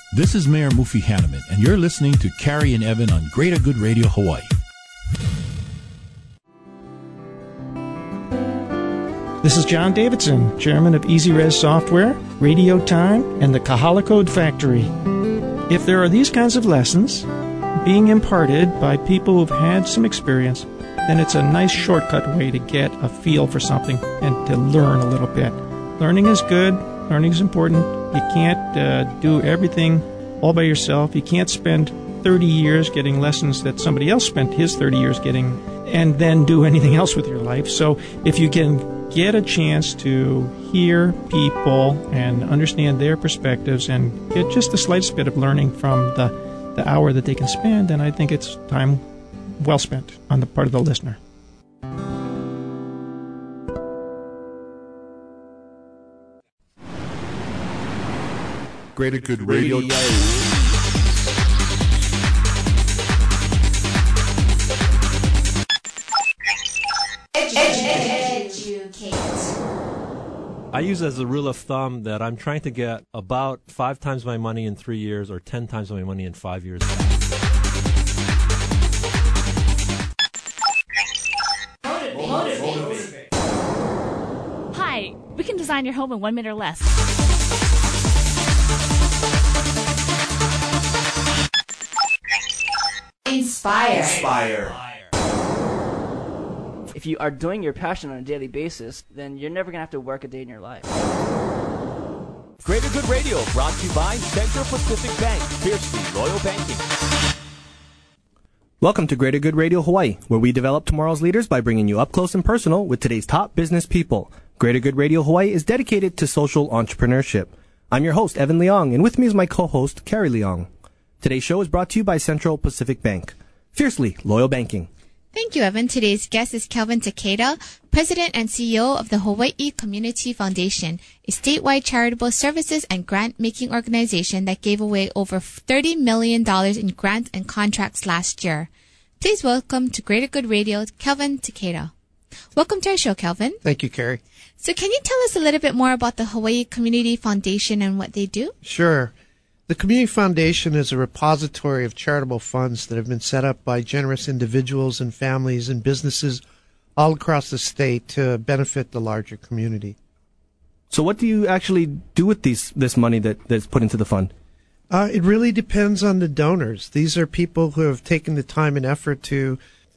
This is Mayor Mufi Hanneman, and you're listening to Carrie and Evan on Greater Good Radio Hawaii. This is John Davidson, Chairman of EasyRes Software, Radio Time, and the Kahala Code Factory. If there are these kinds of lessons being imparted by people who've had some experience, then it's a nice shortcut way to get a feel for something and to learn a little bit. Learning is good. Learning is important. You can't do everything all by yourself. You can't spend 30 years getting lessons that somebody else spent his 30 years getting and then do anything else with your life. So if you can get a chance to hear people and understand their perspectives and get just the slightest bit of learning from the hour that they can spend, then I think it's time well spent on the part of the listener. Greater Good Radio. I use as a rule of thumb that I'm trying to get about 5 times my money in 3 years or 10 times my money in 5 years. Motivate. Hi, we can design your home in 1 minute or less. Inspire. If you are doing your passion on a daily basis, then you're never going to have to work a day in your life. Greater Good Radio, brought to you by Central Pacific Bank, fiercely loyal banking. Welcome to Greater Good Radio Hawaii, where we develop tomorrow's leaders by bringing you up close and personal with today's top business people. Greater Good Radio Hawaii is dedicated to social entrepreneurship. I'm your host, Evan Leong, and with me is my co-host, Carrie Leong. Today's show is brought to you by Central Pacific Bank, fiercely loyal banking. Thank you, Evan. Today's guest is Kelvin Takeda, President and CEO of the Hawaii Community Foundation, a statewide charitable services and grant-making organization that gave away over $30 million in grants and contracts last year. Please welcome to Greater Good Radio, Kelvin Takeda. Welcome to our show, Kelvin. Thank you, Carrie. So can you tell us a little bit more about the Hawaii Community Foundation and what they do? Sure. The Community Foundation is a repository of charitable funds that have been set up by generous individuals and families and businesses all across the state to benefit the larger community. So what do you actually do with this money that's put into the fund? It really depends on the donors. These are people who have taken the time and effort to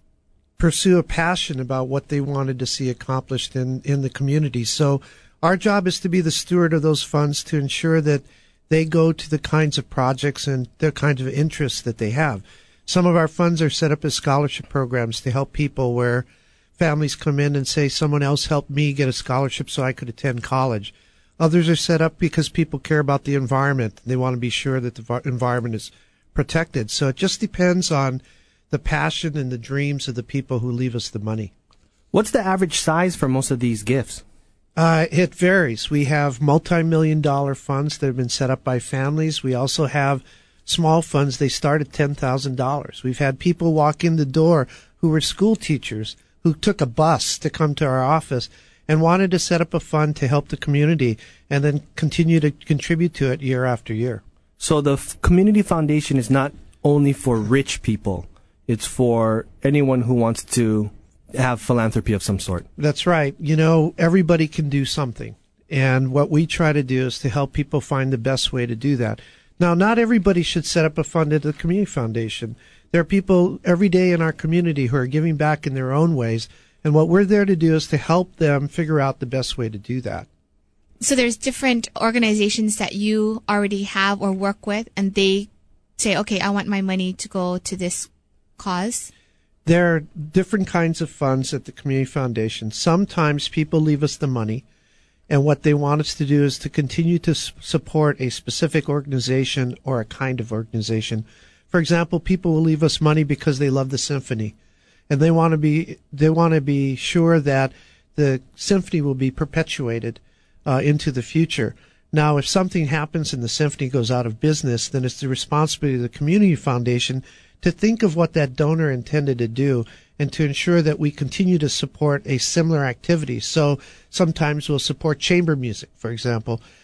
pursue a passion about what they wanted to see accomplished in the community. So our job is to be the steward of those funds to ensure that they go to the kinds of projects and the kinds of interests that they have. Some of our funds are set up as scholarship programs to help people where families come in and say, someone else helped me get a scholarship so I could attend college. Others are set up because people care about the environment. They want to be sure that the environment is protected. So it just depends on the passion and the dreams of the people who leave us the money. What's the average size for most of these gifts? It varies. We have multi-million-dollar funds that have been set up by families. We also have small funds. They start at $10,000. We've had people walk in the door who were school teachers who took a bus to come to our office and wanted to set up a fund to help the community and then continue to contribute to it year after year. So the Community Foundation is not only for rich people. It's for anyone who wants to have philanthropy of some sort. That's right. You know, everybody can do something. And what we try to do is to help people find the best way to do that. Now, not everybody should set up a fund at the Community Foundation. There are people every day in our community who are giving back in their own ways. And what we're there to do is to help them figure out the best way to do that. So there's different organizations that you already have or work with, and they say, okay, I want my money to go to this cause. There are different kinds of funds at the Community Foundation. Sometimes people leave us the money, and what they want us to do is to continue to support a specific organization or a kind of organization. For example, people will leave us money because they love the symphony, and they want to be sure that the symphony will be perpetuated into the future. Now, if something happens and the symphony goes out of business, then it's the responsibility of the Community Foundation to think of what that donor intended to do and to ensure that we continue to support a similar activity. So sometimes we'll support chamber music, for example.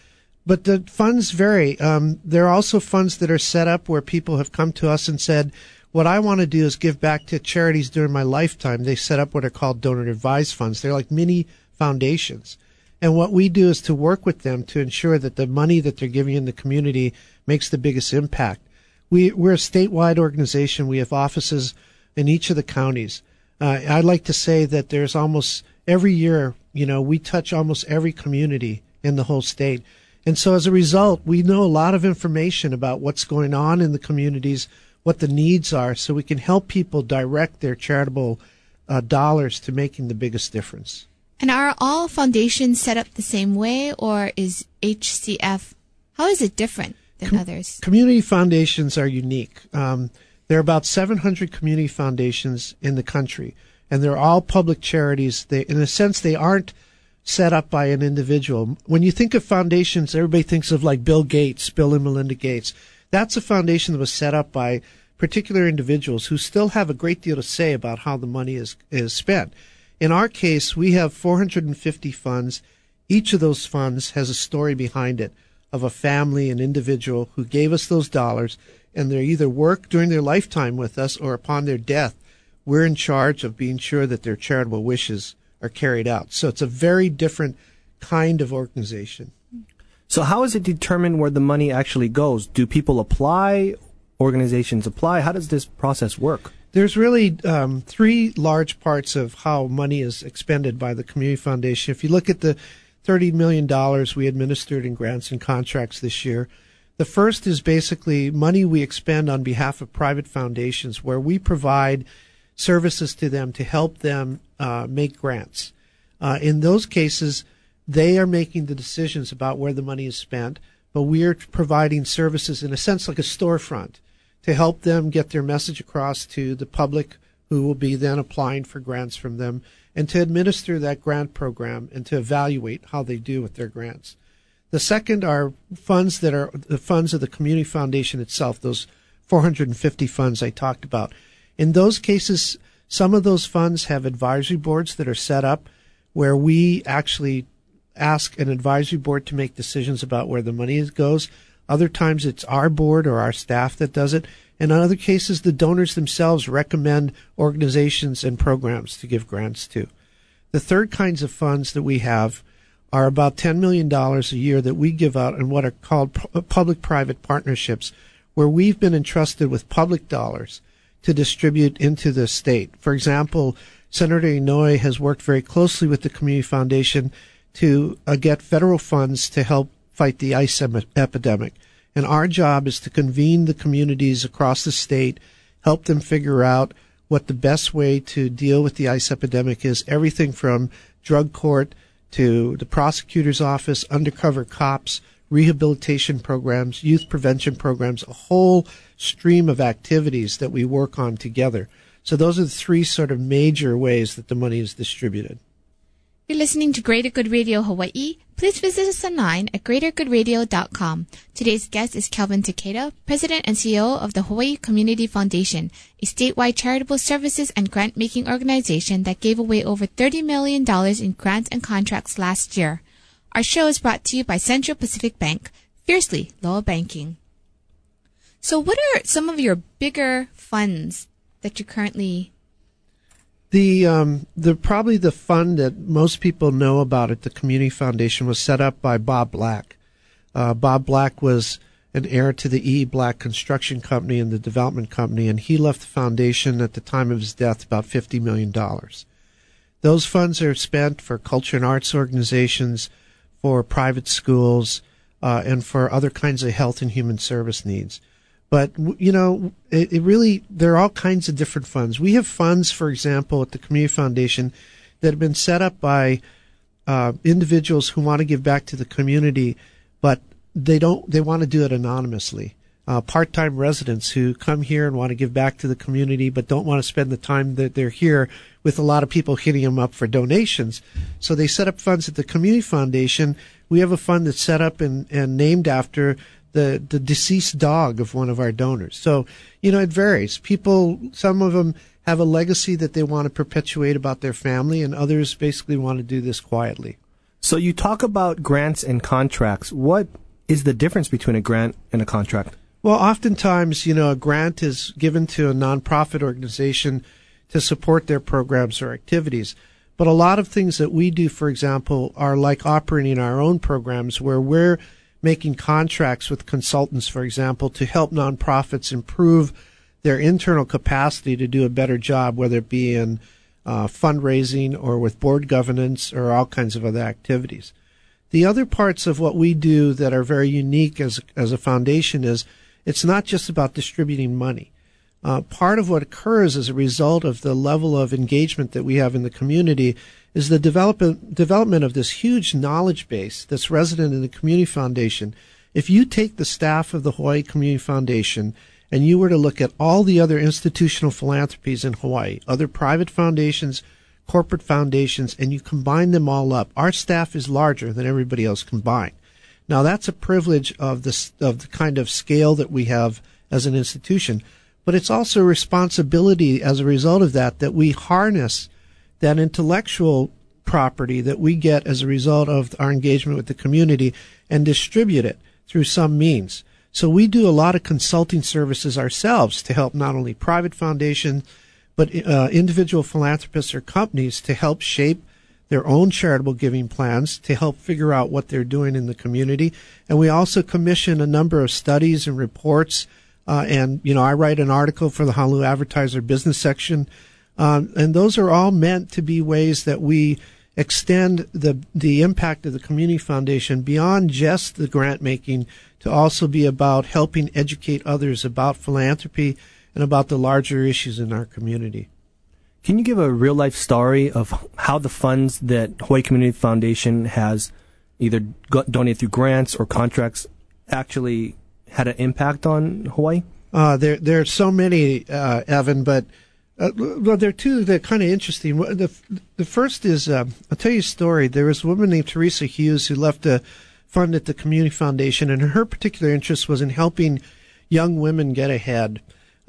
But the funds vary. There are also funds that are set up where people have come to us and said, what I want to do is give back to charities during my lifetime. They set up what are called donor advised funds. They're like mini foundations. And what we do is to work with them to ensure that the money that they're giving in the community makes the biggest impact. We're a statewide organization. We have offices in each of the counties. I'd like to say that there's almost every year, we touch almost every community in the whole state. And so as a result, we know a lot of information about what's going on in the communities, what the needs are, so we can help people direct their charitable dollars to making the biggest difference. And are all foundations set up the same way, or is HCF, how is it different than others? Community foundations are unique. There are about 700 community foundations in the country, and they're all public charities. In a sense, they aren't set up by an individual. When you think of foundations, everybody thinks of like Bill and Melinda Gates. That's a foundation that was set up by particular individuals who still have a great deal to say about how the money is spent. In our case, we have 450 funds. Each of those funds has a story behind it of a family, an individual who gave us those dollars, and they either work during their lifetime with us or upon their death. We're in charge of being sure that their charitable wishes are carried out. So it's a very different kind of organization. So how is it determined where the money actually goes? Do people apply? Organizations apply? How does this process work? There's really three large parts of how money is expended by the Community Foundation. If you look at the $30 million we administered in grants and contracts this year, the first is basically money we expend on behalf of private foundations where we provide services to them to help them make grants. In those cases, they are making the decisions about where the money is spent, but we are providing services in a sense like a storefront to help them get their message across to the public who will be then applying for grants from them, and to administer that grant program and to evaluate how they do with their grants. The second are funds that are the funds of the Community Foundation itself, those 450 funds I talked about. In those cases, some of those funds have advisory boards that are set up where we actually ask an advisory board to make decisions about where the money goes. Other times it's our board or our staff that does it. And in other cases, the donors themselves recommend organizations and programs to give grants to. The third kinds of funds that we have are about $10 million a year that we give out in what are called public-private partnerships, where we've been entrusted with public dollars to distribute into the state. For example, Senator Inouye has worked very closely with the Community Foundation to get federal funds to help fight the ice epidemic. And our job is to convene the communities across the state, help them figure out what the best way to deal with the ice epidemic is, everything from drug court to the prosecutor's office, undercover cops, rehabilitation programs, youth prevention programs, a whole stream of activities that we work on together. So those are the three sort of major ways that the money is distributed. You're listening to Greater Good Radio Hawaii. Please visit us online at greatergoodradio.com. Today's guest is Kelvin Takeda, President and CEO of the Hawaii Community Foundation, a statewide charitable services and grant-making organization that gave away over $30 million in grants and contracts last year. Our show is brought to you by Central Pacific Bank, fiercely local banking. So what are some of your bigger funds that you currently... Probably the fund that most people know about at the Community Foundation was set up by Bob Black. Bob Black was an heir to the E. Black Construction Company and the Development Company, and he left the foundation at the time of his death about $50 million. Those funds are spent for culture and arts organizations, for private schools, and for other kinds of health and human service needs. But, you know, it really, there are all kinds of different funds. We have funds, for example, at the Community Foundation that have been set up by individuals who want to give back to the community, but they want to do it anonymously. Part-time residents who come here and want to give back to the community, but don't want to spend the time that they're here with a lot of people hitting them up for donations. So they set up funds at the Community Foundation. We have a fund that's set up and named after the deceased dog of one of our donors. So, you know, it varies. People, some of them have a legacy that they want to perpetuate about their family, and others basically want to do this quietly. So you talk about grants and contracts. What is the difference between a grant and a contract? Well, oftentimes, a grant is given to a nonprofit organization to support their programs or activities. But a lot of things that we do, for example, are like operating our own programs where we're making contracts with consultants, for example, to help nonprofits improve their internal capacity to do a better job, whether it be in fundraising or with board governance or all kinds of other activities. The other parts of what we do that are very unique as a foundation is it's not just about distributing money. Part of what occurs as a result of the level of engagement that we have in the community is the development of this huge knowledge base that's resident in the Community Foundation. If you take the staff of the Hawaii Community Foundation and you were to look at all the other institutional philanthropies in Hawaii, other private foundations, corporate foundations, and you combine them all up, our staff is larger than everybody else combined. Now, that's a privilege of the kind of scale that we have as an institution. But it's also a responsibility as a result of that we harness that intellectual property that we get as a result of our engagement with the community and distribute it through some means. So we do a lot of consulting services ourselves to help not only private foundations, but individual philanthropists or companies to help shape their own charitable giving plans, to help figure out what they're doing in the community. And we also commission a number of studies and reports. And I write an article for the Honolulu Advertiser business section. And those are all meant to be ways that we extend the impact of the Community Foundation beyond just the grant making to also be about helping educate others about philanthropy and about the larger issues in our community. Can you give a real-life story of how the funds that Hawaii Community Foundation has either donated through grants or contracts actually had an impact on Hawaii? There are so many, Evan, but there are two that are kind of interesting. The first is, I'll tell you a story. There was a woman named Teresa Hughes who left a fund at the Community Foundation, and her particular interest was in helping young women get ahead.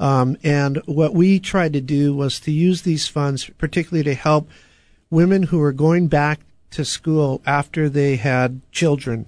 And what we tried to do was to use these funds particularly to help women who were going back to school after they had children.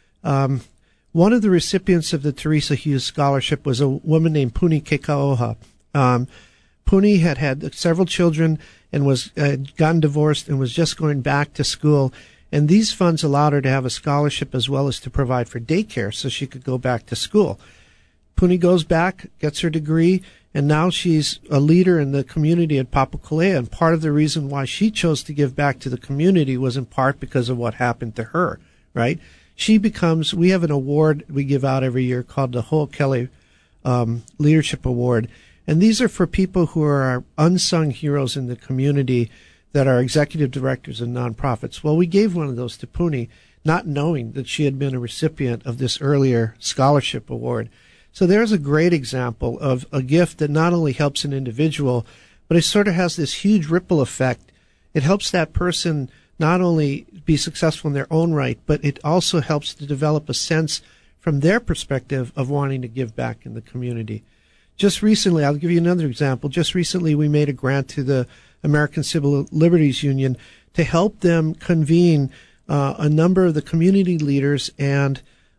One of the recipients of the Teresa Hughes Scholarship was a woman named Puni Kekaoha. Puni had several children and was gotten divorced and was just going back to school. And these funds allowed her to have a scholarship as well as to provide for daycare so she could go back to school. Puni goes back, gets her degree, and now she's a leader in the community at Papakolea. And part of the reason why she chose to give back to the community was in part because of what happened to her, right? We have an award we give out every year called the Ho'okele Leadership Award. And these are for people who are our unsung heroes in the community that are executive directors of nonprofits. Well, we gave one of those to Puni, not knowing that she had been a recipient of this earlier scholarship award. So there's a great example of a gift that not only helps an individual, but it sort of has this huge ripple effect. It helps that person not only be successful in their own right, but it also helps to develop a sense from their perspective of wanting to give back in the community. Just recently, I'll give you another example. Just recently, we made a grant to the American Civil Liberties Union to help them convene a number of the community leaders and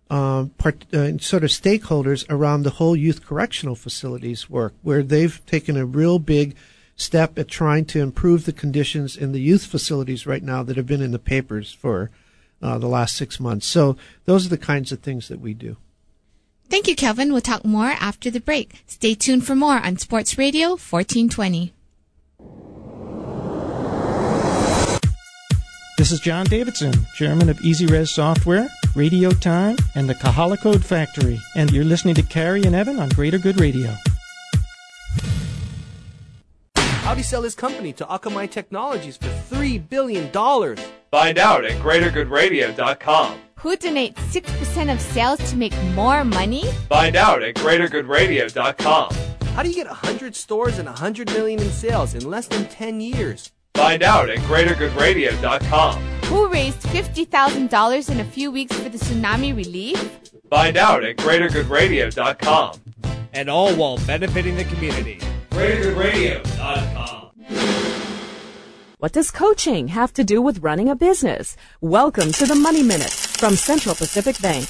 sort of stakeholders around the whole youth correctional facilities work, where they've taken a real big step at trying to improve the conditions in the youth facilities right now that have been in the papers for the last 6 months. So those are the kinds of things that we do. Thank you, Kelvin. We'll talk more after the break. Stay tuned for more on Sports Radio 1420. This is John Davidson, Chairman of EasyRes Software, Radio Time, and the Kahala Code Factory. And you're listening to Carrie and Evan on Greater Good Radio. How'd he sell his company to Akamai Technologies for $3 billion? Find out at GreaterGoodRadio.com. Who donates 6% of sales to make more money? Find out at GreaterGoodRadio.com. How do you get 100 stores and $100 million in sales in less than 10 years? Find out at GreaterGoodRadio.com. Who raised $50,000 in a few weeks for the tsunami relief? Find out at GreaterGoodRadio.com. And all while benefiting the community. GreaterGoodRadio.com. What does coaching have to do with running a business? Welcome to the Money Minute from Central Pacific Bank.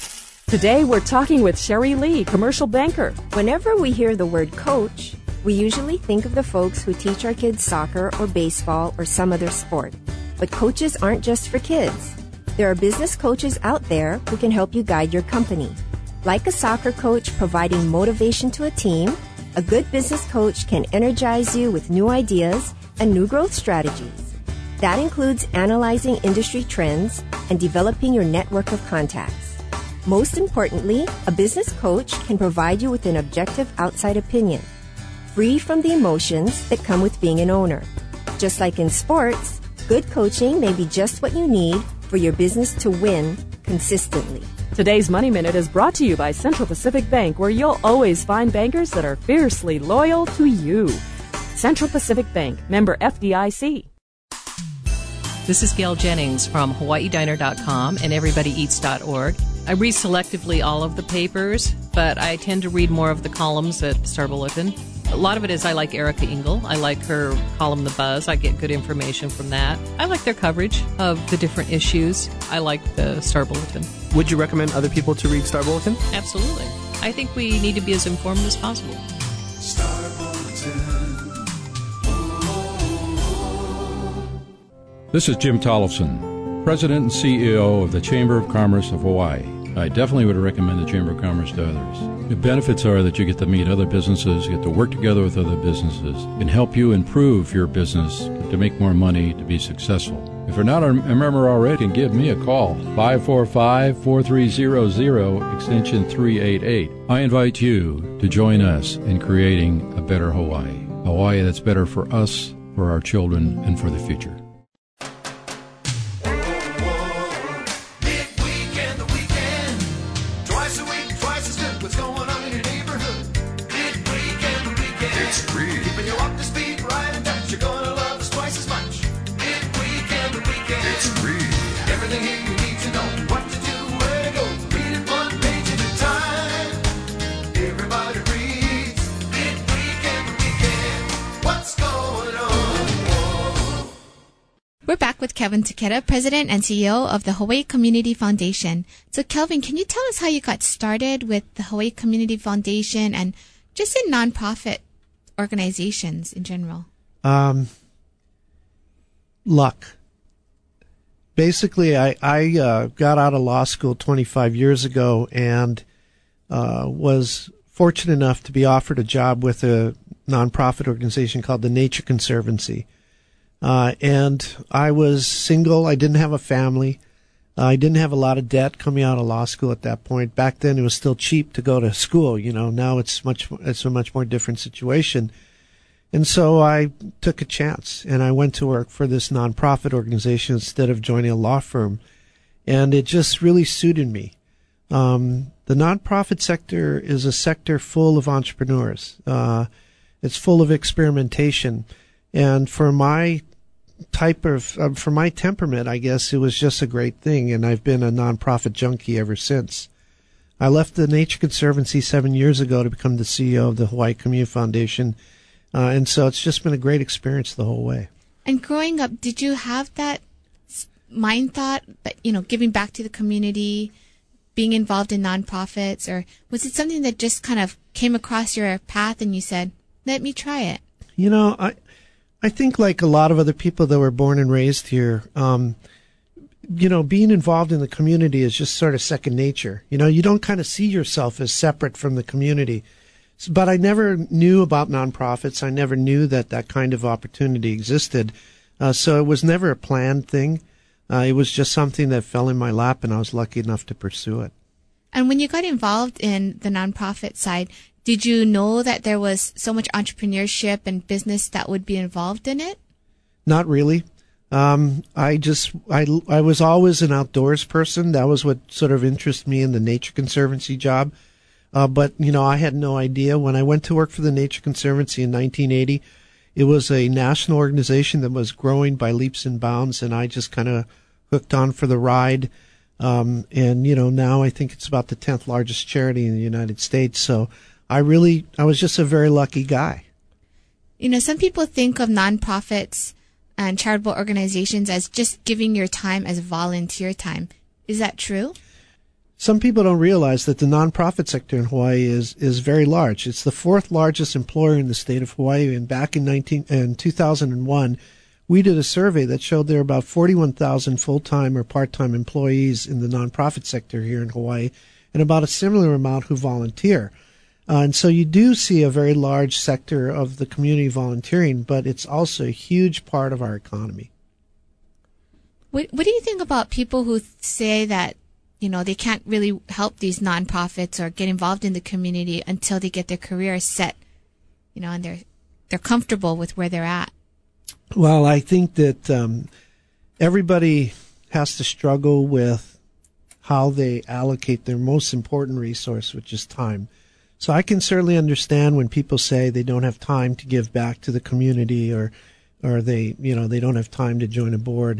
Today, we're talking with Sherry Lee, commercial banker. Whenever we hear the word coach, we usually think of the folks who teach our kids soccer or baseball or some other sport. But coaches aren't just for kids. There are business coaches out there who can help you guide your company. Like a soccer coach providing motivation to a team, a good business coach can energize you with new ideas and new growth strategies. That includes analyzing industry trends and developing your network of contacts. Most importantly, a business coach can provide you with an objective outside opinion, free from the emotions that come with being an owner. Just like in sports, good coaching may be just what you need for your business to win consistently. Today's Money Minute is brought to you by Central Pacific Bank, where you'll always find bankers that are fiercely loyal to you. Central Pacific Bank, member FDIC. This is Gail Jennings from HawaiiDiner.com and EverybodyEats.org. I read selectively all of the papers, but I tend to read more of the columns at Star Bulletin. A lot of it is I like Erica Engel. I like her column, The Buzz. I get good information from that. I like their coverage of the different issues. I like the Star Bulletin. Would you recommend other people to read Star Bulletin? Absolutely. I think we need to be as informed as possible. Star Bulletin. This is Jim Tollefson, President and CEO of the Chamber of Commerce of Hawaii. I definitely would recommend the Chamber of Commerce to others. The benefits are that you get to meet other businesses, you get to work together with other businesses, and help you improve your business to make more money to be successful. If you're not a member already, give me a call, 545-4300, extension 388. I invite you to join us in creating a better Hawaii. Hawaii that's better for us, for our children, and for the future. We're back with Kelvin Takeda, President and CEO of the Hawaii Community Foundation. So, Kelvin, can you tell us how you got started with the Hawaii Community Foundation and just in nonprofit organizations in general? Luck. Basically, I got out of law school 25 years ago and was fortunate enough to be offered a job with a nonprofit organization called the Nature Conservancy. And I was single. I didn't have a family. I didn't have a lot of debt coming out of law school at that point. Back then, it was still cheap to go to school. You know, now it's a much more different situation. And so I took a chance and I went to work for this nonprofit organization instead of joining a law firm. And it just really suited me. The nonprofit sector is a sector full of entrepreneurs. It's full of experimentation. And for my for my temperament, I guess it was just a great thing. And I've been a nonprofit junkie ever since. I left the Nature Conservancy 7 years ago to become the CEO of the Hawaii Community Foundation. And so it's just been a great experience the whole way. And growing up, did you have that mind thought that, you know, giving back to the community, being involved in nonprofits, or was it something that just kind of came across your path and you said, let me try it? You know, I think like a lot of other people that were born and raised here, you know, being involved in the community is just sort of second nature. You know, you don't kind of see yourself as separate from the community. But I never knew about nonprofits. I never knew that that kind of opportunity existed. So it was never a planned thing. It was just something that fell in my lap, and I was lucky enough to pursue it. And when you got involved in the nonprofit side, did you know that there was so much entrepreneurship and business that would be involved in it? Not really. I was always an outdoors person. That was what sort of interested me in the Nature Conservancy job. But, you know, I had no idea. When I went to work for the Nature Conservancy in 1980, it was a national organization that was growing by leaps and bounds, and I just kind of hooked on for the ride. And, you know, now I think it's about the 10th largest charity in the United States. So I was just a very lucky guy. You know, some people think of nonprofits and charitable organizations as just giving your time as volunteer time. Is that true? some people don't realize that the nonprofit sector in Hawaii is very large. It's the fourth largest employer in the state of Hawaii, and back in 2001, we did a survey that showed there are about 41,000 full-time or part-time employees in the nonprofit sector here in Hawaii, and about a similar amount who volunteer. And so you do see a very large sector of the community volunteering, but it's also a huge part of our economy. What do you think about people who say that, they can't really help these nonprofits or get involved in the community until they get their career set, and they're comfortable with where they're at? Well, I think that everybody has to struggle with how they allocate their most important resource, which is time. So I can certainly understand when people say they don't have time to give back to the community, or they don't have time to join a board.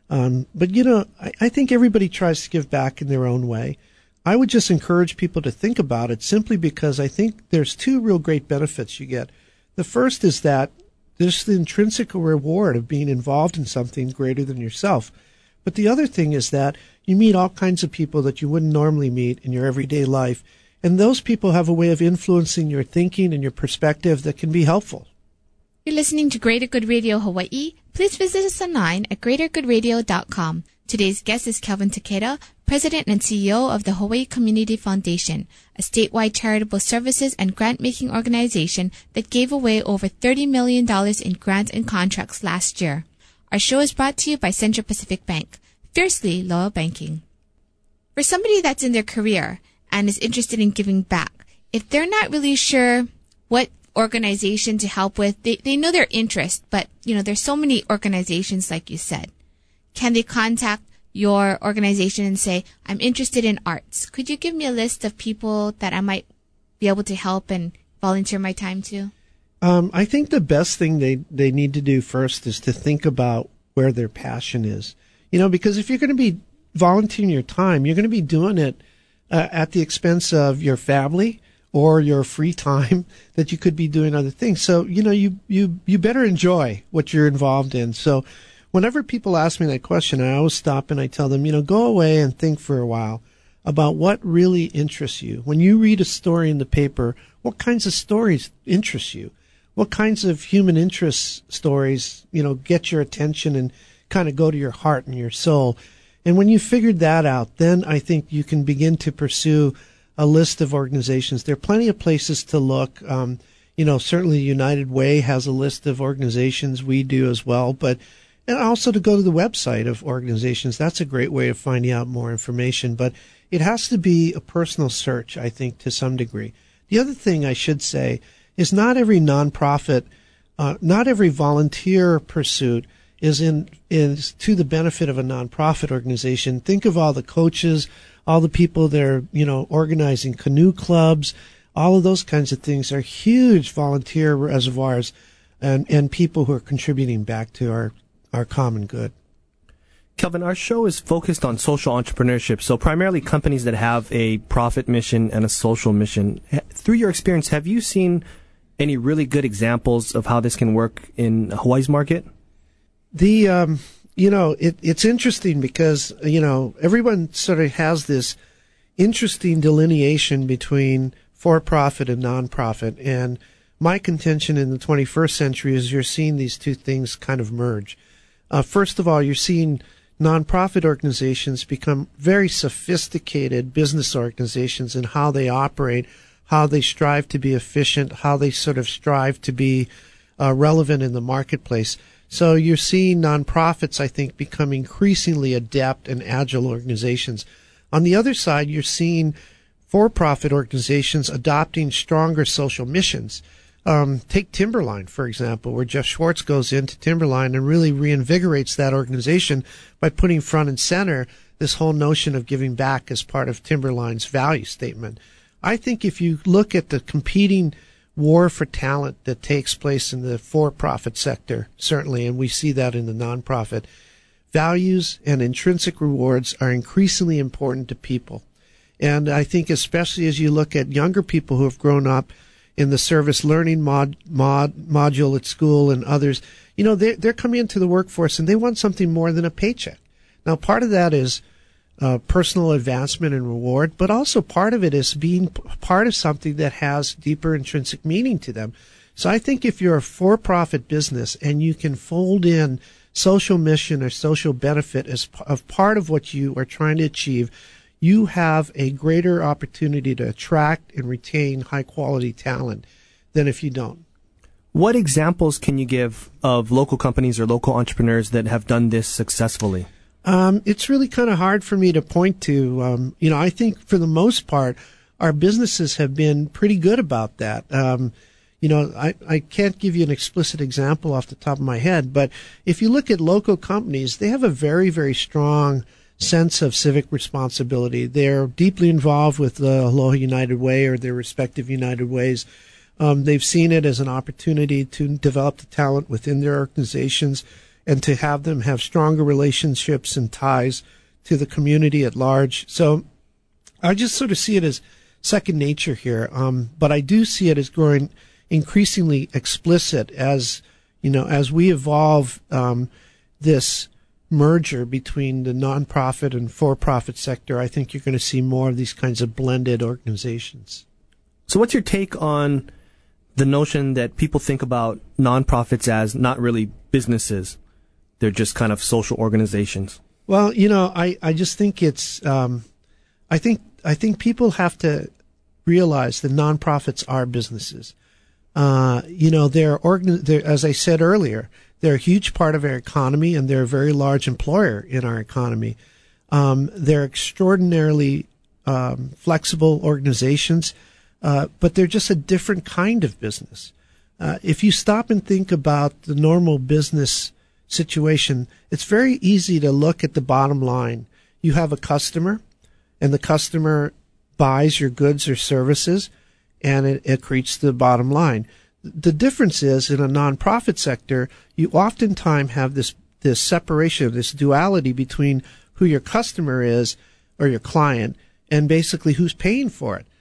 But I think everybody tries to give back in their own way. I would just encourage people to think about it, simply because I think there's two real great benefits you get. The first is that there's the intrinsic reward of being involved in something greater than yourself. But the other thing is that you meet all kinds of people that you wouldn't normally meet in your everyday life. And those people have a way of influencing your thinking and your perspective that can be helpful. You're listening to Greater Good Radio Hawaii. Please visit us online at greatergoodradio.com. Today's guest is Kelvin Takeda, President and CEO of the Hawaii Community Foundation, a statewide charitable services and grant-making organization that gave away over $30 million in grants and contracts last year. Our show is brought to you by Central Pacific Bank, fiercely loyal banking. For somebody that's in their career and is interested in giving back, if they're not really sure what organization to help with, they know their interest, but there's so many organizations, like you said. Can they contact your organization and say, I'm interested in arts? Could you give me a list of people that I might be able to help and volunteer my time to? I think the best thing they need to do first is to think about where their passion is. Because if you're going to be volunteering your time, you're going to be doing it at the expense of your family or your free time that you could be doing other things. So, you better enjoy what you're involved in. So whenever people ask me that question, I always stop and I tell them, go away and think for a while about what really interests you. When you read a story in the paper, what kinds of stories interest you? What kinds of human interest stories, get your attention and kind of go to your heart and your soul? And when you figured that out, then I think you can begin to pursue a list of organizations. There are plenty of places to look. Certainly United Way has a list of organizations. We do as well. And also to go to the website of organizations. That's a great way of finding out more information. But it has to be a personal search, I think, to some degree. The other thing I should say is not every nonprofit, not every volunteer pursuit is to the benefit of a nonprofit organization. Think of all the coaches, all the people that are, organizing canoe clubs, all of those kinds of things are huge volunteer reservoirs and people who are contributing back to our common good. Kelvin, our show is focused on social entrepreneurship, so primarily companies that have a profit mission and a social mission. Through your experience, have you seen any really good examples of how this can work in Hawaii's market? It's interesting because, everyone sort of has this interesting delineation between for-profit and non-profit. And my contention in the 21st century is you're seeing these two things kind of merge. First of all, you're seeing nonprofit organizations become very sophisticated business organizations in how they operate, how they strive to be efficient, how they sort of strive to be relevant in the marketplace. So you're seeing nonprofits, I think, become increasingly adept and agile organizations. On the other side, you're seeing for-profit organizations adopting stronger social missions. Take Timberline, for example, where Jeff Schwartz goes into Timberline and really reinvigorates that organization by putting front and center this whole notion of giving back as part of Timberline's value statement. I think if you look at the competing war for talent that takes place in the for-profit sector, certainly, and we see that in the nonprofit, values and intrinsic rewards are increasingly important to people. And I think especially as you look at younger people who have grown up in the service learning module at school and others, they're coming into the workforce and they want something more than a paycheck. Now, part of that is personal advancement and reward, but also part of it is being part of something that has deeper intrinsic meaning to them. So I think if you're a for-profit business and you can fold in social mission or social benefit as part of what you are trying to achieve, you have a greater opportunity to attract and retain high-quality talent than if you don't. What examples can you give of local companies or local entrepreneurs that have done this successfully? It's really kind of hard for me to point to. I think for the most part, our businesses have been pretty good about that. I can't give you an explicit example off the top of my head, but if you look at local companies, they have a very, very strong sense of civic responsibility. They're deeply involved with the Aloha United Way or their respective United Ways. They've seen it as an opportunity to develop the talent within their organizations and to have them have stronger relationships and ties to the community at large. So I just sort of see it as second nature here. But I do see it as growing increasingly explicit as we evolve this merger between the nonprofit and for-profit sector. I think you're going to see more of these kinds of blended organizations. So what's your take on the notion that people think about nonprofits as not really businesses? They're just kind of social organizations. Well, I just think it's, I think people have to realize that nonprofits are businesses. They're, as I said earlier, they're a huge part of our economy and they're a very large employer in our economy. They're extraordinarily, flexible organizations, but they're just a different kind of business. If you stop and think about the normal business situation, it's very easy to look at the bottom line. You have a customer, and the customer buys your goods or services, and it accretes the bottom line. The difference is, in a nonprofit sector, you oftentimes have this separation, this duality between who your customer is, or your client, and basically who's paying for it.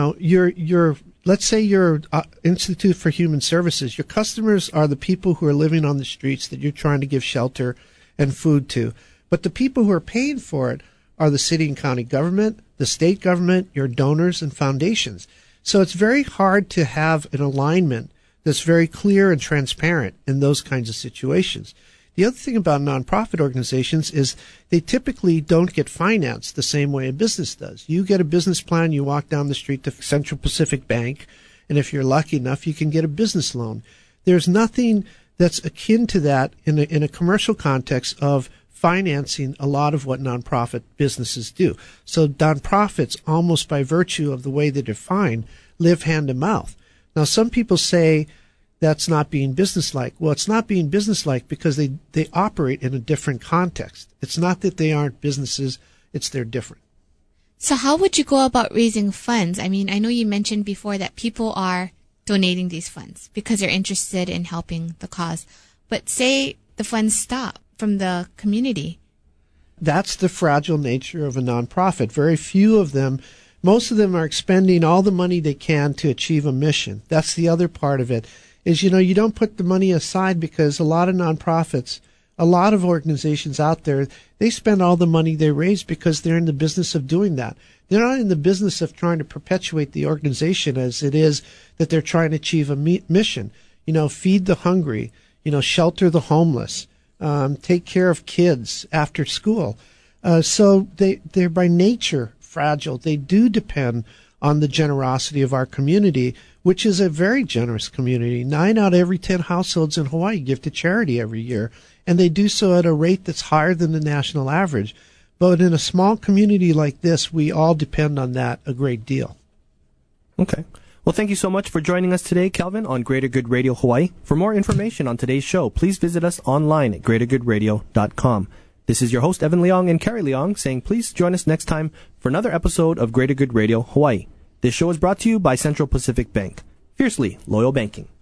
Let's say you're Institute for Human Services. Your customers are the people who are living on the streets that you're trying to give shelter and food to. But the people who are paying for it are the city and county government, the state government, your donors, and foundations. So it's very hard to have an alignment that's very clear and transparent in those kinds of situations. The other thing about nonprofit organizations is they typically don't get financed the same way a business does. You get a business plan, you walk down the street to Central Pacific Bank, and if you're lucky enough, you can get a business loan. There's nothing that's akin to that in a commercial context of financing a lot of what nonprofit businesses do. So nonprofits, almost by virtue of the way they're defined, live hand to mouth. Now, some people say that's not being businesslike. Well, it's not being businesslike because they operate in a different context. It's not that they aren't businesses, it's they're different. So how would you go about raising funds? I mean, I know you mentioned before that people are donating these funds because they're interested in helping the cause. But say the funds stop from the community. That's the fragile nature of a nonprofit. Very few of them, most of them are expending all the money they can to achieve a mission. That's the other part of it. Is, you don't put the money aside because a lot of nonprofits, a lot of organizations out there, they spend all the money they raise because they're in the business of doing that. They're not in the business of trying to perpetuate the organization as it is that they're trying to achieve a mission. Feed the hungry, shelter the homeless, take care of kids after school. So they're by nature fragile. They do depend on the generosity of our community, which is a very generous community. 9 out of every 10 households in Hawaii give to charity every year, and they do so at a rate that's higher than the national average. But in a small community like this, we all depend on that a great deal. Okay. Well, thank you so much for joining us today, Kelvin, on Greater Good Radio Hawaii. For more information on today's show, please visit us online at greatergoodradio.com. This is your host, Evan Leong and Carrie Leong, saying please join us next time for another episode of Greater Good Radio Hawaii. This show is brought to you by Central Pacific Bank. Fiercely loyal banking.